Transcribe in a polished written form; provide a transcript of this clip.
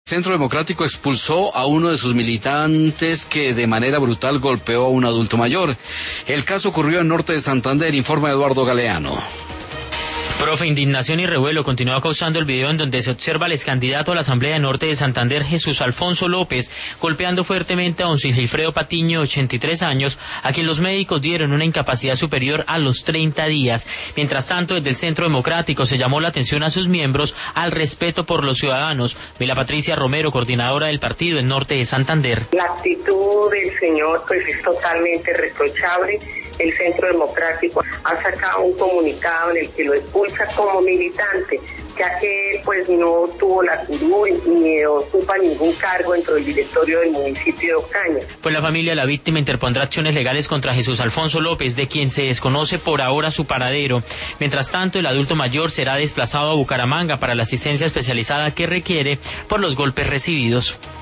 Centro Democrático expulsó a uno de sus militantes que de manera brutal golpeó a un adulto mayor. El caso ocurrió en Norte de Santander, informa Eduardo Galeano. Profe, indignación y revuelo continúa causando el video en donde se observa al excandidato a la Asamblea de Norte de Santander, Jesús Alfonso López, golpeando fuertemente a don Sigifredo Patiño, 83 años, a quien los médicos dieron una incapacidad superior a los 30 días. Mientras tanto, desde el Centro Democrático se llamó la atención a sus miembros al respeto por los ciudadanos. Mila Patricia Romero, coordinadora del partido en Norte de Santander. La actitud del señor pues es totalmente reprochable. El Centro Democrático ha sacado un comunicado en el que lo expulsa como militante, ya que él pues no tuvo la curul ni ocupa ningún cargo dentro del directorio del municipio de Ocaña. Pues la familia de la víctima interpondrá acciones legales contra Jesús Alfonso López, de quien se desconoce por ahora su paradero. Mientras tanto, el adulto mayor será desplazado a Bucaramanga para la asistencia especializada que requiere por los golpes recibidos.